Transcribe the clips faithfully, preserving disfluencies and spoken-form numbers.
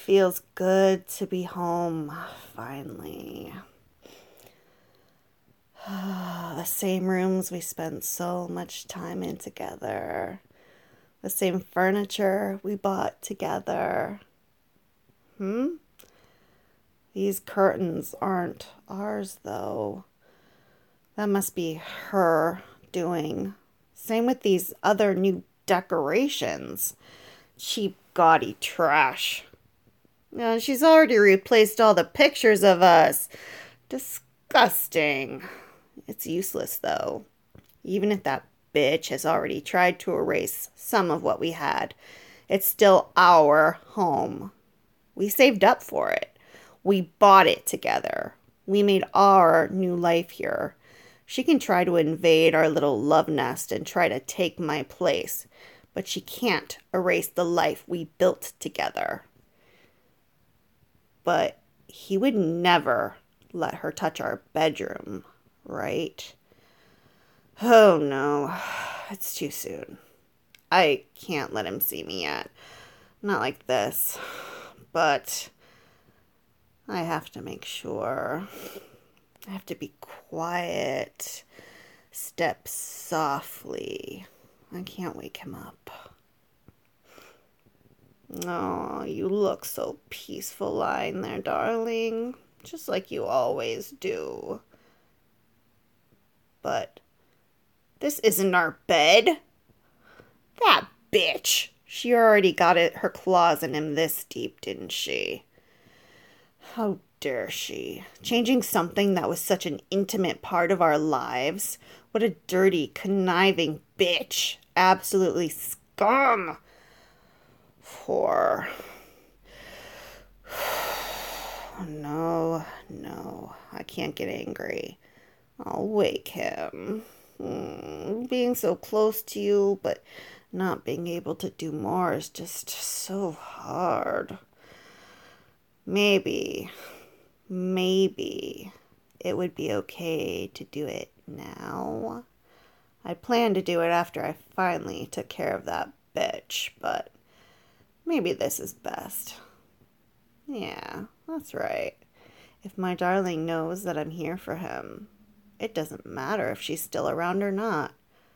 feels good to be home, finally. The same rooms we spent so much time in together. The same furniture we bought together. Hmm? These curtains aren't ours, though. That must be her doing. Same with these other new decorations. Cheap, gaudy trash. Uh, she's already replaced all the pictures of us. Disgusting. It's useless, though. Even if that bitch has already tried to erase some of what we had, it's still our home. We saved up for it. We bought it together. We made our new life here. She can try to invade our little love nest and try to take my place, but she can't erase the life we built together. But he would never let her touch our bedroom, right? Oh no, it's too soon. I can't let him see me yet. Not like this. But I have to make sure. I have to be quiet. Step softly. I can't wake him up. Oh, you look so peaceful lying there, darling. Just like you always do. But this isn't our bed. That bitch. She already got it, her claws in him this deep, didn't she? How dare she? Changing something that was such an intimate part of our lives. What a dirty, conniving bitch. Absolutely scum. For... No, no, I can't get angry. I'll wake him. Hmm, being so close to you, but not being able to do more is just so hard. Maybe, maybe it would be okay to do it now. I planned to do it after I finally took care of that bitch, but maybe this is best. Yeah, that's right. If my darling knows that I'm here for him, it doesn't matter if she's still around or not.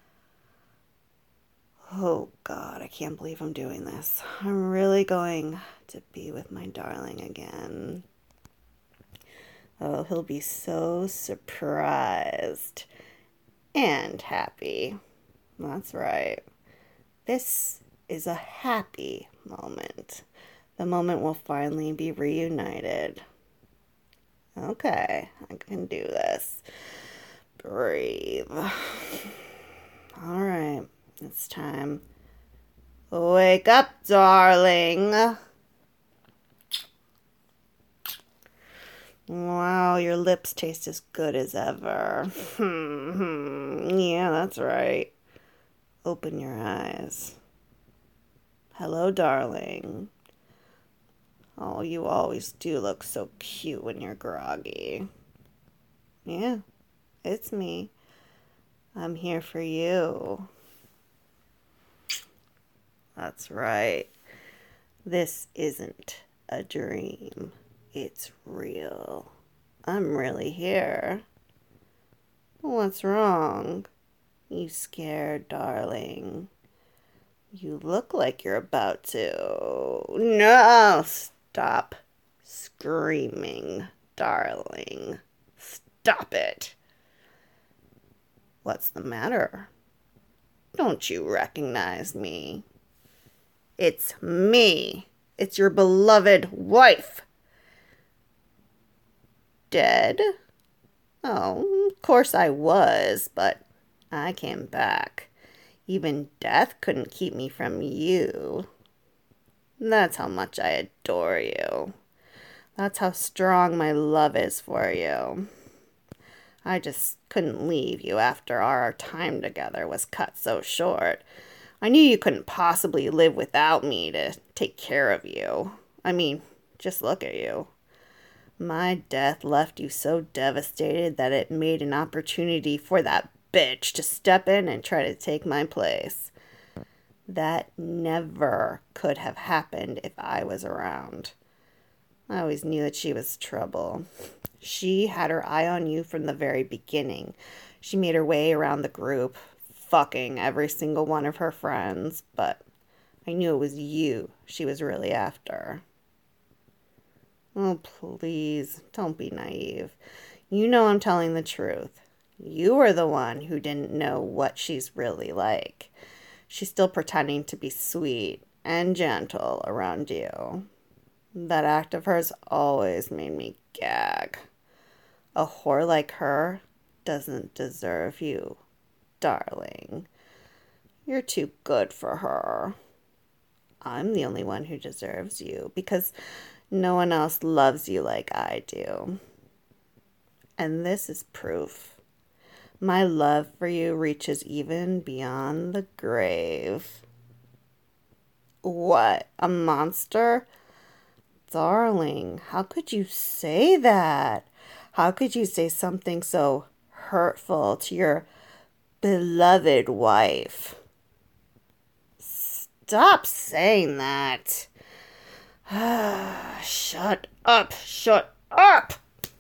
Oh, God, I can't believe I'm doing this. I'm really going to be with my darling again. Oh, he'll be so surprised and happy. That's right. This is a happy moment. The moment we'll finally be reunited. Okay, I can do this. Breathe. All right. It's time. Wake up, darling. Wow, your lips taste as good as ever. Yeah, that's right. Open your eyes. Hello, darling. Oh, you always do look so cute when you're groggy. Yeah, it's me. I'm here for you. That's right. This isn't a dream. It's real. I'm really here. What's wrong? You scared, darling? You look like you're about to. No! Stop screaming, darling. Stop it. What's the matter? Don't you recognize me? It's me. It's your beloved wife. Dead? Oh, of course I was, but I came back. Even death couldn't keep me from you. That's how much I adore you. That's how strong my love is for you. I just couldn't leave you after our time together was cut so short. I knew you couldn't possibly live without me to take care of you. I mean, just look at you. My death left you so devastated that it made an opportunity for that bitch to step in and try to take my place. That never could have happened if I was around. I always knew that she was trouble. She had her eye on you from the very beginning. She made her way around the group, fucking every single one of her friends, but I knew it was you she was really after. Oh, please, don't be naive. You know I'm telling the truth. You were the one who didn't know what she's really like. She's still pretending to be sweet and gentle around you. That act of hers always made me gag. A whore like her doesn't deserve you, darling. You're too good for her. I'm the only one who deserves you because no one else loves you like I do. And this is proof. My love for you reaches even beyond the grave. What? A monster? Darling, how could you say that? How could you say something so hurtful to your beloved wife? Stop saying that. Shut up, shut up!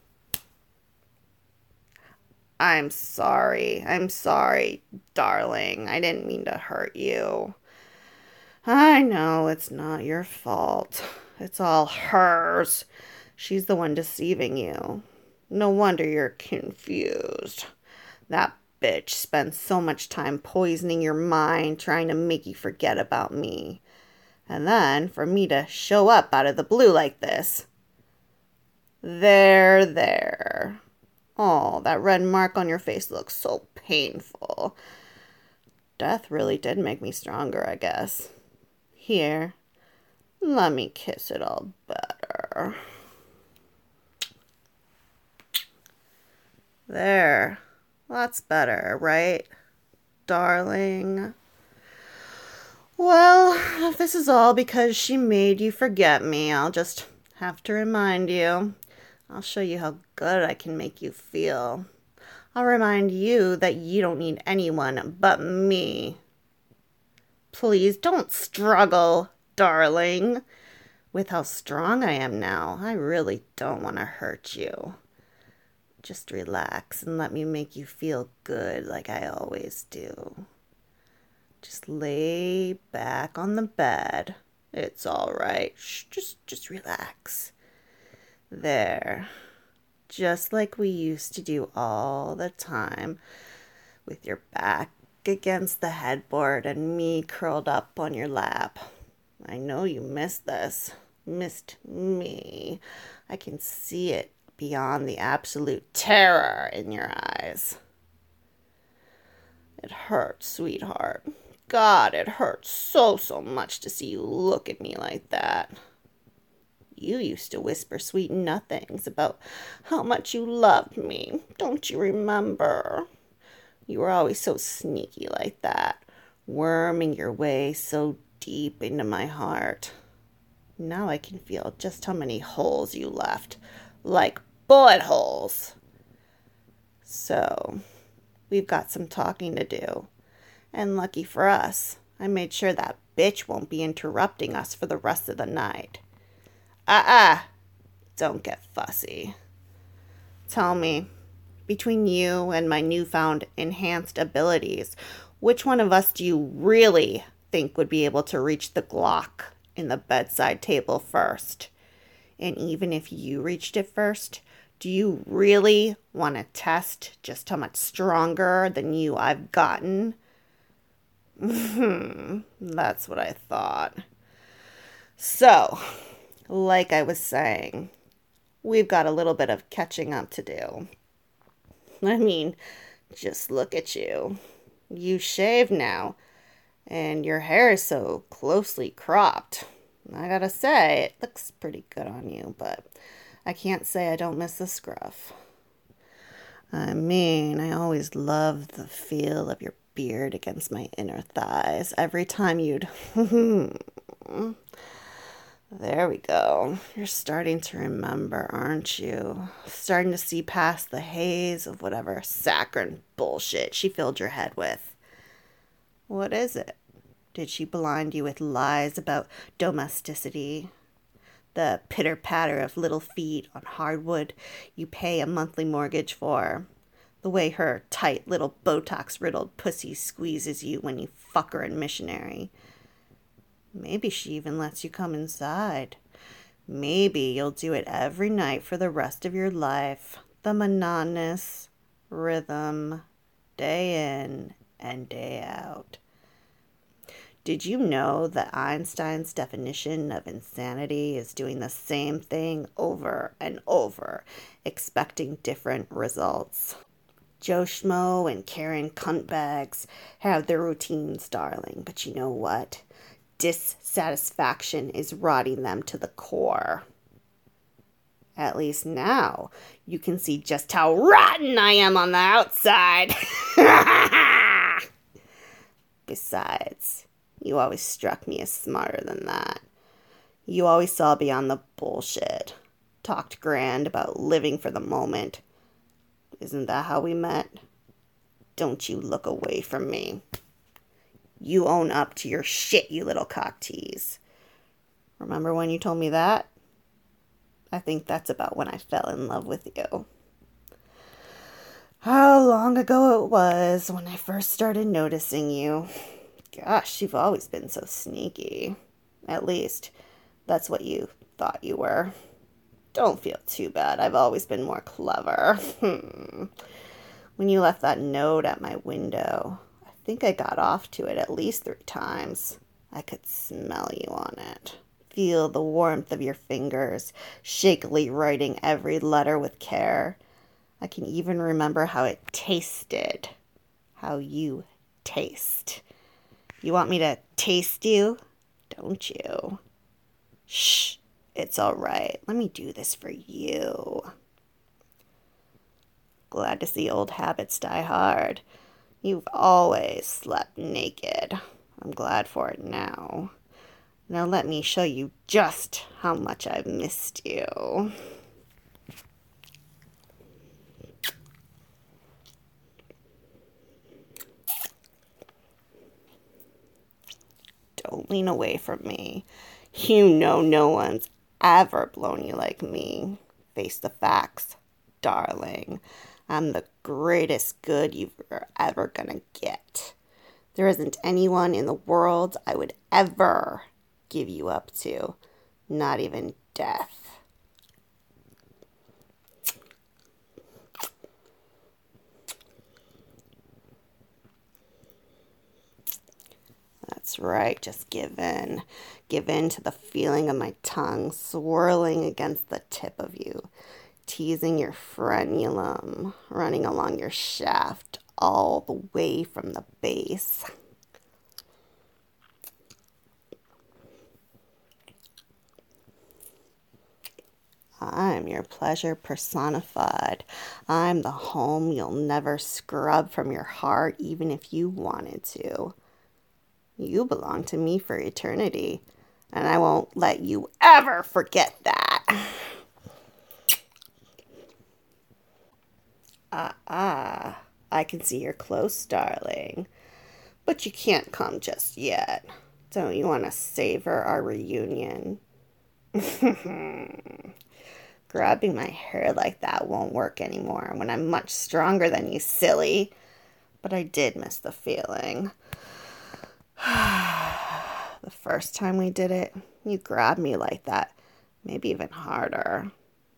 I'm sorry, I'm sorry, darling. I didn't mean to hurt you. I know it's not your fault. It's all hers. She's the one deceiving you. No wonder you're confused. That bitch spends so much time poisoning your mind, trying to make you forget about me. And then for me to show up out of the blue like this. There, there. Oh, that red mark on your face looks so painful. Death really did make me stronger, I guess. Here, let me kiss it all better. There. That's better, right, darling? Well, if this is all because she made you forget me, I'll just have to remind you. I'll show you how good I can make you feel. I'll remind you that you don't need anyone but me. Please don't struggle, darling. With how strong I am now, I really don't want to hurt you. Just relax and let me make you feel good like I always do. Just lay back on the bed. It's all right. Shh, just, just relax. There. Just like we used to do all the time, with your back against the headboard and me curled up on your lap. I know you missed this. Missed me. I can see it beyond the absolute terror in your eyes. It hurts, sweetheart. God, it hurts so, so much to see you look at me like that. You used to whisper sweet nothings about how much you loved me. Don't you remember? You were always so sneaky like that, worming your way so deep into my heart. Now I can feel just how many holes you left, like bullet holes. So, we've got some talking to do. And lucky for us, I made sure that bitch won't be interrupting us for the rest of the night. Uh-uh, don't get fussy. Tell me, between you and my newfound enhanced abilities, which one of us do you really think would be able to reach the Glock in the bedside table first? And even if you reached it first, do you really want to test just how much stronger than you I've gotten? That's what I thought. So, like I was saying, we've got a little bit of catching up to do. I mean, just look at you. You shave now, and your hair is so closely cropped. I gotta say, it looks pretty good on you, but I can't say I don't miss the scruff. I mean, I always loved the feel of your beard against my inner thighs every time you'd... There we go. You're starting to remember, aren't you? Starting to see past the haze of whatever saccharine bullshit she filled your head with. What is it? Did she blind you with lies about domesticity? The pitter-patter of little feet on hardwood you pay a monthly mortgage for. The way her tight little Botox-riddled pussy squeezes you when you fuck her in missionary. Maybe she even lets you come inside. Maybe you'll do it every night for the rest of your life. The monotonous rhythm, day in and day out. Did you know that Einstein's definition of insanity is doing the same thing over and over, expecting different results? Joe Schmo and Karen Cuntbags have their routines, darling, but you know what? Dissatisfaction is rotting them to the core. At least now you can see just how rotten I am on the outside. Besides, you always struck me as smarter than that. You always saw beyond the bullshit. Talked grand about living for the moment. Isn't that how we met? Don't you look away from me. You own up to your shit, you little cock tease. Remember when you told me that? I think that's about when I fell in love with you. How long ago it was when I first started noticing you. Gosh, you've always been so sneaky. At least, that's what you thought you were. Don't feel too bad. I've always been more clever. Hmm. When you left that note at my window, I think I got off to it at least three times. I could smell you on it. Feel the warmth of your fingers, shakily writing every letter with care. I can even remember how it tasted. How you taste. You want me to taste you? Don't you? Shh, it's all right. Let me do this for you. Glad to see old habits die hard. You've always slept naked. I'm glad for it now. Now let me show you just how much I've missed you. Don't lean away from me. You know no one's ever blown you like me. Face the facts, darling. I'm the greatest good you're ever gonna get. There isn't anyone in the world I would ever give you up to. Not even death. That's right, just give in. Give in to the feeling of my tongue swirling against the tip of you, teasing your frenulum, running along your shaft all the way from the base. I'm your pleasure personified. I'm the home you'll never scrub from your heart, even if you wanted to. You belong to me for eternity, and I won't let you ever forget that. Ah, ah, I can see you're close, darling, but you can't come just yet. Don't you want to savor our reunion? Grabbing my hair like that won't work anymore when I'm much stronger than you, silly. But I did miss the feeling. The first time we did it, you grabbed me like that, maybe even harder.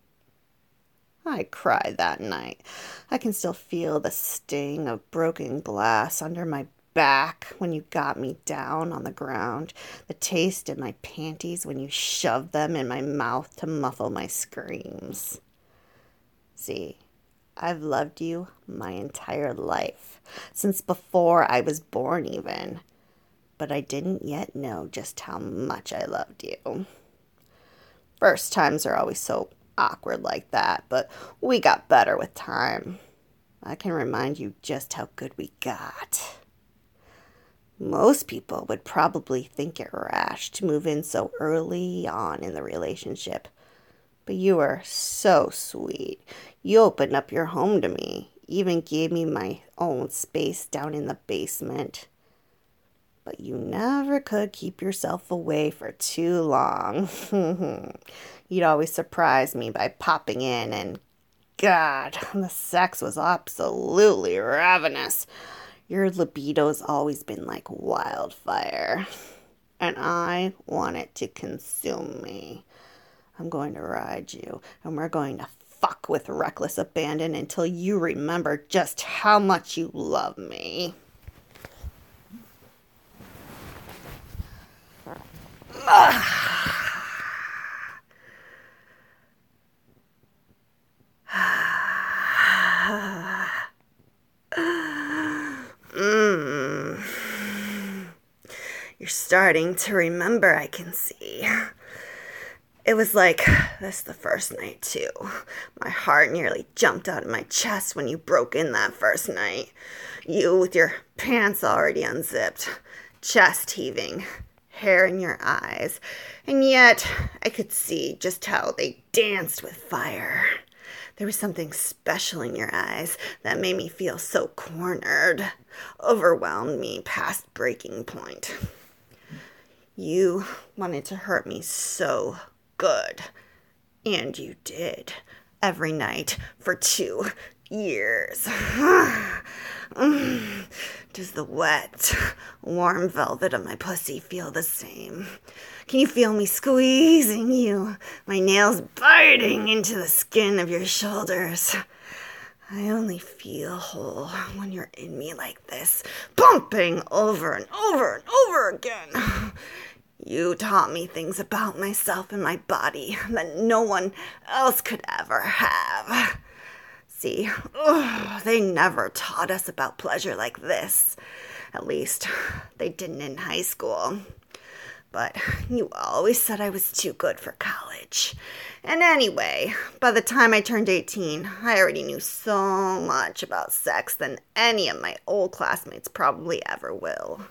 I cried that night. I can still feel the sting of broken glass under my back when you got me down on the ground, the taste in my panties when you shoved them in my mouth to muffle my screams. See, I've loved you my entire life, since before I was born even. But I didn't yet know just how much I loved you. First times are always so awkward like that, but we got better with time. I can remind you just how good we got. Most people would probably think it rash to move in so early on in the relationship. But you were so sweet. You opened up your home to me, even gave me my own space down in the basement. but you never could keep yourself away for too long. You'd always surprise me by popping in, and God, the sex was absolutely ravenous. Your libido's always been like wildfire, and I want it to consume me. I'm going to ride you, and we're going to fuck with reckless abandon until you remember just how much you love me. mm. You're starting to remember, I can see. It was like this the first night, too. My heart nearly jumped out of my chest when you broke in that first night. You with your pants already unzipped, chest heaving, hair in your eyes, and yet I could see just how they danced with fire. There was something special in your eyes that made me feel so cornered, overwhelmed me past breaking point. You wanted to hurt me so good, and you did, every night for two years. Does the wet, warm velvet of my pussy feel the same? Can you feel me squeezing you, my nails biting into the skin of your shoulders? I only feel whole when you're in me like this, pumping over and over and over again. You taught me things about myself and my body that no one else could ever have. See, ugh, they never taught us about pleasure like this. At least, they didn't in high school. But you always said I was too good for college. And anyway, by the time I turned eighteen, I already knew so much about sex than any of my old classmates probably ever will.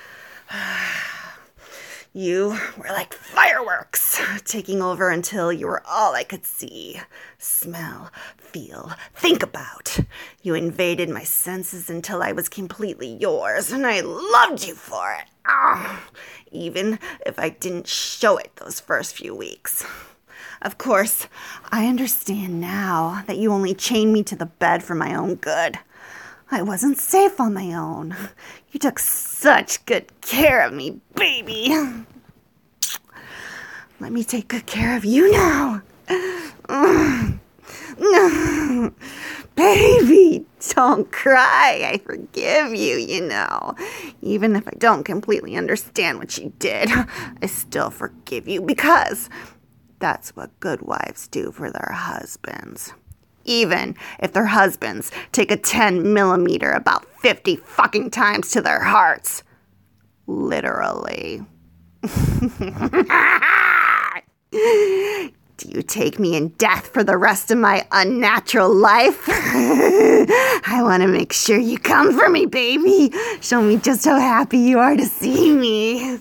You were like fireworks, taking over until you were all I could see, smell, feel, think about. You invaded my senses until I was completely yours, and I loved you for it. Oh, even if I didn't show it those first few weeks. Of course, I understand now that you only chained me to the bed for my own good. I wasn't safe on my own. You took such good care of me, baby. Let me take good care of you now. Baby, don't cry. I forgive you, you know. Even if I don't completely understand what you did, I still forgive you because that's what good wives do for their husbands. Even if their husbands take a ten millimeter about fifty fucking times to their hearts. Literally. Do you take me in death for the rest of my unnatural life? I want to make sure you come for me, baby. Show me just how happy you are to see me.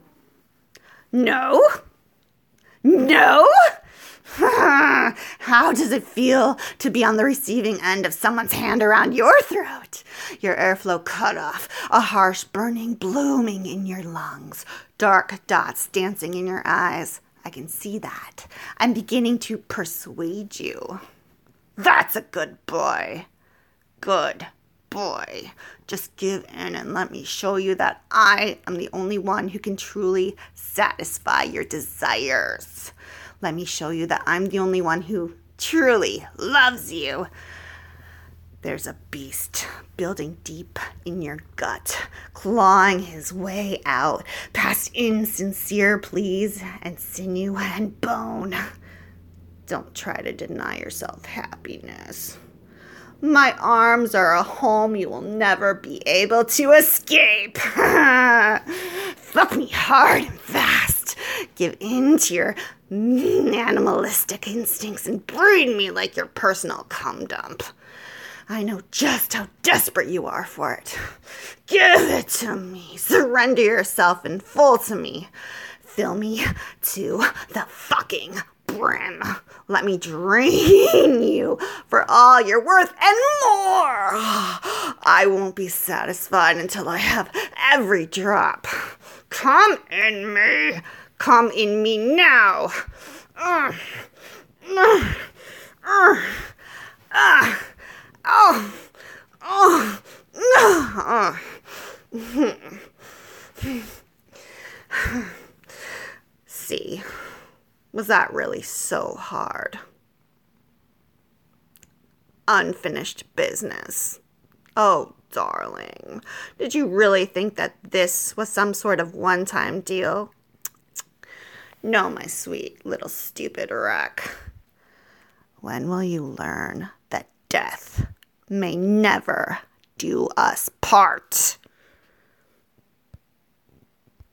No? No? How does it feel to be on the receiving end of someone's hand around your throat? Your airflow cut off, a harsh burning blooming in your lungs, dark dots dancing in your eyes. I can see that. I'm beginning to persuade you. That's a good boy. Good boy. Just give in and let me show you that I am the only one who can truly satisfy your desires. Let me show you that I'm the only one who truly loves you. There's a beast building deep in your gut, clawing his way out past insincere pleas and sinew and bone. Don't try to deny yourself happiness. My arms are a home you will never be able to escape. Fuck me hard and fast. Give in to your animalistic instincts and breed me like your personal cum dump. I know just how desperate you are for it. Give it to me. Surrender yourself in full to me. Fill me to the fucking brim. Let me drain you for all you're worth and more. I won't be satisfied until I have every drop. Come in me. Come in me now. Uh, uh, uh, uh, oh, oh, uh, uh. See, was that really so hard? Unfinished business. Oh, darling, did you really think that this was some sort of one-time deal? No, my sweet little stupid wreck. When will you learn that death may never do us part?